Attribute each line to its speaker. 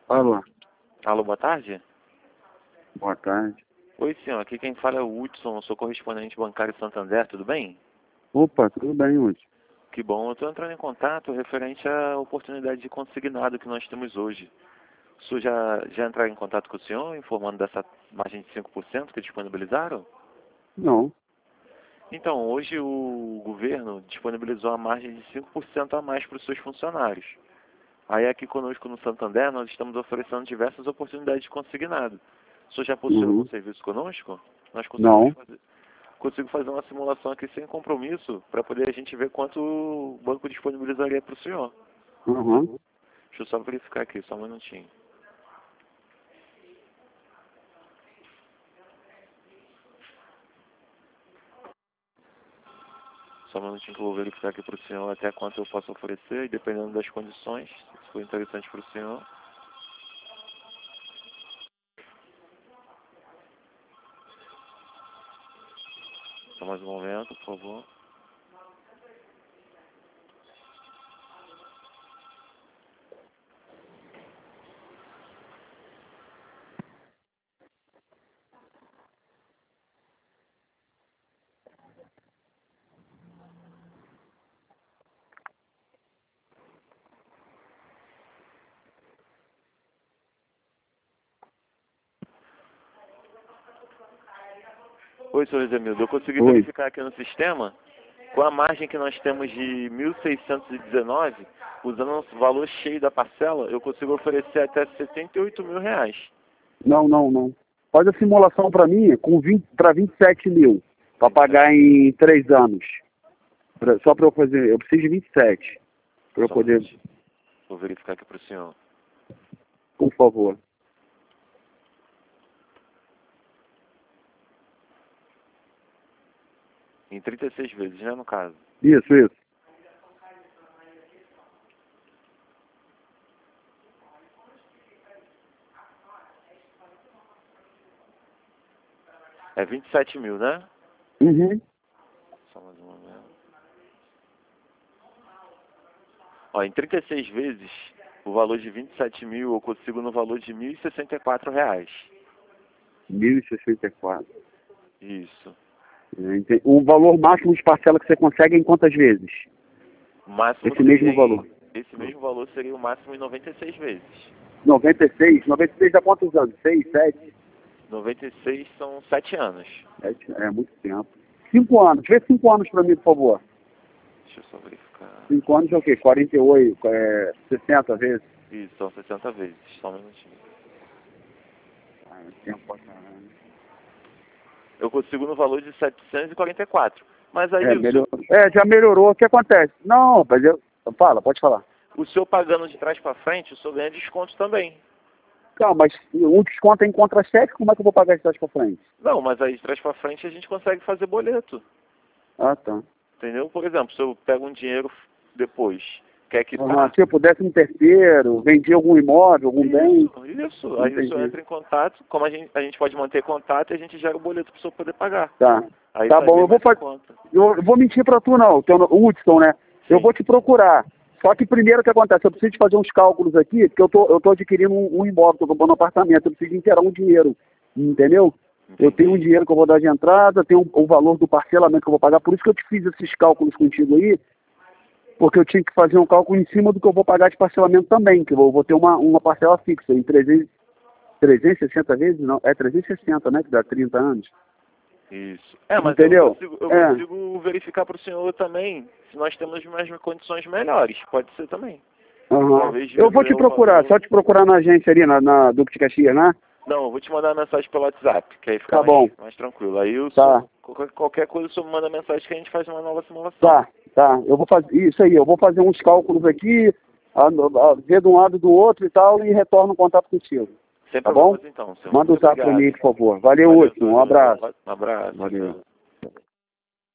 Speaker 1: Alô,
Speaker 2: Alô, boa tarde.
Speaker 1: boa tarde.
Speaker 2: Oi, senhor. Aqui quem fala é o Hudson, eu sou correspondente bancário Santander, tudo bem?
Speaker 1: Opa, tudo bem, Hudson?
Speaker 2: Que bom. Eu estou entrando em contato referente à oportunidade de consignado que nós temos hoje. O senhor já entrou em contato com o senhor, informando dessa margem de 5% que disponibilizaram?
Speaker 1: Não.
Speaker 2: Então, hoje o governo disponibilizou a margem de 5% a mais para os seus funcionários. Aí aqui conosco no Santander nós estamos oferecendo diversas oportunidades de consignado. O senhor já possui algum serviço conosco? Nós conseguimos
Speaker 1: Não.
Speaker 2: consigo fazer uma simulação aqui sem compromisso para poder a gente ver quanto o banco disponibilizaria para o senhor.
Speaker 1: Uhum.
Speaker 2: Deixa eu só verificar aqui, só um minutinho. Só um minutinho que eu vou verificar aqui para o senhor até quanto eu posso oferecer e dependendo das condições, se for interessante para o senhor. Só mais um momento, por favor. Oi, senhor Zemildo, eu consegui
Speaker 1: Oi.
Speaker 2: verificar aqui no sistema, com a margem que nós temos de 1.619, usando o valor cheio da parcela, eu consigo oferecer até R$ 78 mil.
Speaker 1: Não. Faz a simulação para mim com 27 mil, para pagar em 3 anos. Só para eu fazer, eu preciso de 27, para eu
Speaker 2: Só um
Speaker 1: poder,
Speaker 2: minutinho. Vou verificar aqui para o senhor.
Speaker 1: por favor.
Speaker 2: Em 36 vezes, né, no caso?
Speaker 1: Isso.
Speaker 2: É 27 mil, né?
Speaker 1: Uhum.
Speaker 2: Só mais um momento. Ó, em 36 vezes, o valor de 27 mil eu consigo no valor de R$ 1.064.
Speaker 1: 1.064.
Speaker 2: Isso.
Speaker 1: O valor máximo de parcela que você consegue é em quantas vezes?
Speaker 2: O máximo
Speaker 1: Esse
Speaker 2: seria
Speaker 1: mesmo valor.
Speaker 2: Esse mesmo valor seria o máximo em 96 vezes.
Speaker 1: 96 dá quantos anos? 6, 7?
Speaker 2: 96 são 7 anos.
Speaker 1: É muito tempo. 5 anos. Vê 5 anos para mim, por favor.
Speaker 2: Deixa eu só verificar.
Speaker 1: 5 anos é o quê? 48, 60 vezes?
Speaker 2: Isso, são 60 vezes. Só um minutinho.
Speaker 1: Tempo pra caramba.
Speaker 2: Eu consigo no valor de 744. Mas aí
Speaker 1: Melhorou. Já melhorou. O que acontece? Não, rapaz, pode falar.
Speaker 2: o senhor pagando de trás para frente, o senhor ganha desconto também.
Speaker 1: Não, mas um desconto é em contra-cheque, como é que eu vou pagar de trás para frente?
Speaker 2: Não, mas aí de trás para frente a gente consegue fazer boleto.
Speaker 1: Ah, tá.
Speaker 2: Entendeu? Por exemplo, se eu pego um dinheiro depois, quer quitar...
Speaker 1: Se eu pudesse um terceiro, vendi algum imóvel, algum bem.
Speaker 2: Isso. Aí o senhor entra em contato, como a gente pode manter contato e a gente gera o boleto para o senhor poder pagar.
Speaker 1: Tá.
Speaker 2: Aí
Speaker 1: Tá
Speaker 2: sai
Speaker 1: bom,
Speaker 2: bem
Speaker 1: eu vou
Speaker 2: mais em
Speaker 1: fazer.
Speaker 2: conta.
Speaker 1: Eu vou mentir para tu não, o Hudson, né?
Speaker 2: Sim.
Speaker 1: Eu vou te procurar. Só que primeiro o que acontece? Eu preciso de fazer uns cálculos aqui, porque eu tô adquirindo um imóvel, estou comprando um apartamento, eu preciso inteirar um dinheiro, entendeu?
Speaker 2: Entendi.
Speaker 1: Eu tenho um dinheiro que eu vou dar de entrada, tenho o valor do parcelamento que eu vou pagar, por isso que eu te fiz esses cálculos contigo aí, porque eu tinha que fazer um cálculo em cima do que eu vou pagar de parcelamento também, que eu vou ter uma parcela fixa, em 360 vezes, não, 360, né, que dá 30 anos.
Speaker 2: Isso. Mas
Speaker 1: Entendeu?
Speaker 2: eu consigo verificar para o senhor também se nós temos as mesmas condições melhores. Pode ser também.
Speaker 1: Uhum.
Speaker 2: Talvez
Speaker 1: Eu vou te
Speaker 2: diminuir o
Speaker 1: procurar,
Speaker 2: valor.
Speaker 1: só te procurar na agência ali, na Duque de Caxias, né?
Speaker 2: Não, eu vou te mandar uma mensagem pelo WhatsApp, que aí fica
Speaker 1: Tá bom.
Speaker 2: mais tranquilo. Aí o
Speaker 1: Tá.
Speaker 2: senhor, qualquer coisa o senhor me manda mensagem que a gente faz uma nova simulação.
Speaker 1: Tá. Eu vou fazer isso aí, eu vou fazer uns cálculos aqui, ver de um lado do outro e tal, e retorno o contato contigo.
Speaker 2: Sem
Speaker 1: Tá bom?
Speaker 2: problemas então, senhor.
Speaker 1: Manda o
Speaker 2: Muito
Speaker 1: zap pra
Speaker 2: obrigado.
Speaker 1: mim, por favor. Valeu, Hudson. Um abraço.
Speaker 2: Um abraço.
Speaker 1: Valeu.